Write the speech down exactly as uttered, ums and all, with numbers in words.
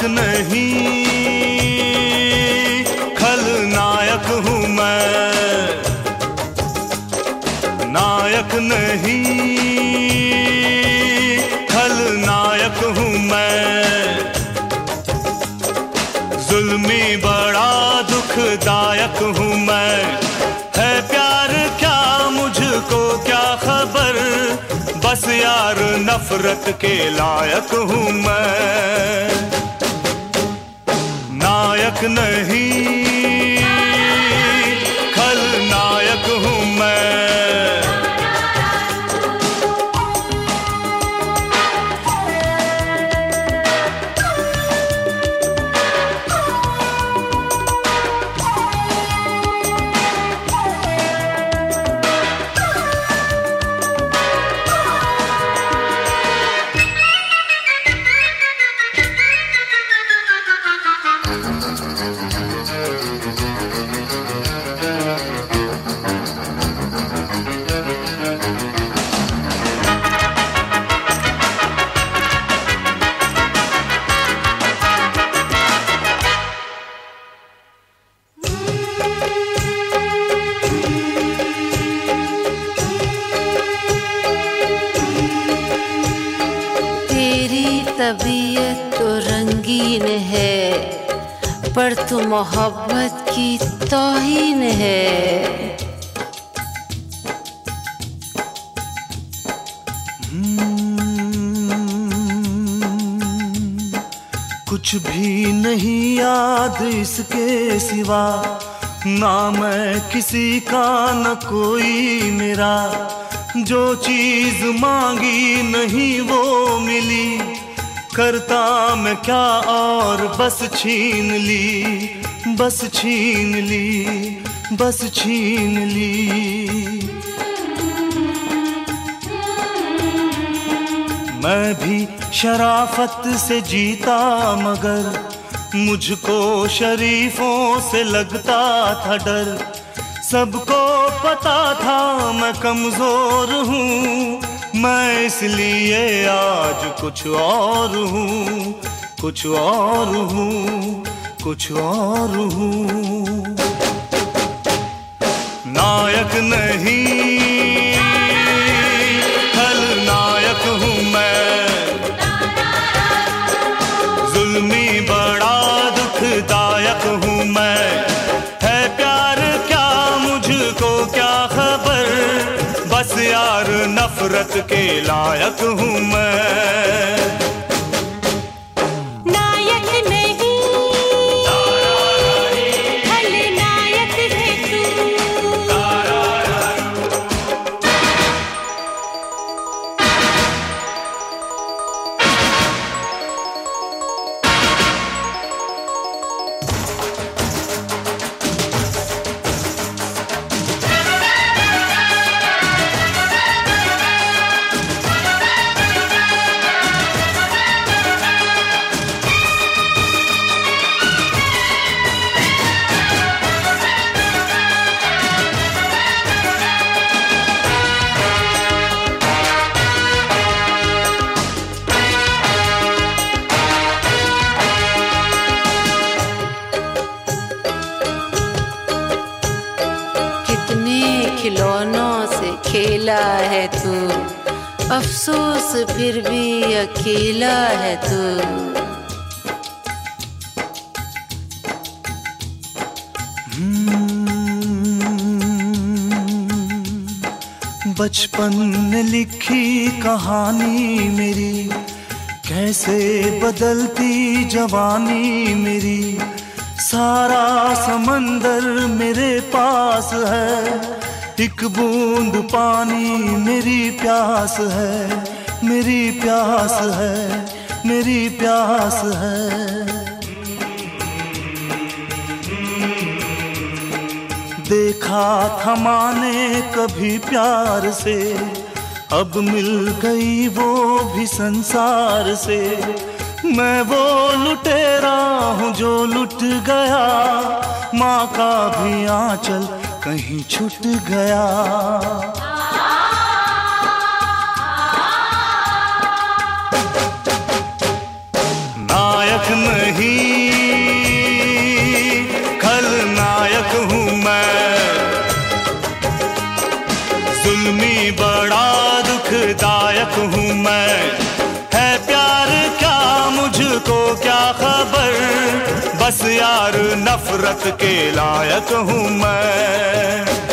नहीं, खलनायक हूँ मैं। नायक नहीं, खलनायक हूँ मैं। जुल्मी बड़ा दुखदायक हूँ मैं। है प्यार क्या मुझको क्या खबर, बस यार नफरत के लायक हूँ मैं। नायक नहीं, खलनायक हूँ मैं। तबीयत तो रंगीन है, पर तू मोहब्बत की तौहीन है। कुछ भी नहीं याद इसके सिवा, ना मैं किसी का न कोई मेरा। जो चीज मांगी नहीं वो मिली, करता मैं क्या और बस छीन ली, बस छीन ली, बस छीन ली। मैं भी शराफत से जीता मगर मुझको शरीफों से लगता था डर। सबको पता था मैं कमजोर हूँ, मैं इसलिए आज कुछ और हूँ, कुछ और हूँ, कुछ और हूँ। नायक नहीं, खलनायक हूँ मैं। जुल्मी बड़ा दुखदायक हूँ मैं। है प्यार क्या मुझको क्या खबर, बस यार नफरत के लायक हूँ मैं। खिलौनों से खेला है तू, अफसोस फिर भी अकेला है तू। बचपन ने लिखी कहानी मेरी, कैसे बदलती जवानी मेरी। सारा समंदर मेरे पास है, एक बूंद पानी मेरी प्यास है, मेरी प्यास है, मेरी प्यास है। देखा था माने कभी प्यार से, अब मिल गई वो भी संसार से। मैं वो लुटेरा हूँ जो लुट गया, माँ का भी आंचल कहीं छूट गया। नायक नहीं लायक हूँ मैं। है प्यार क्या मुझको क्या खबर, बस यार नफरत के लायक हूँ मैं।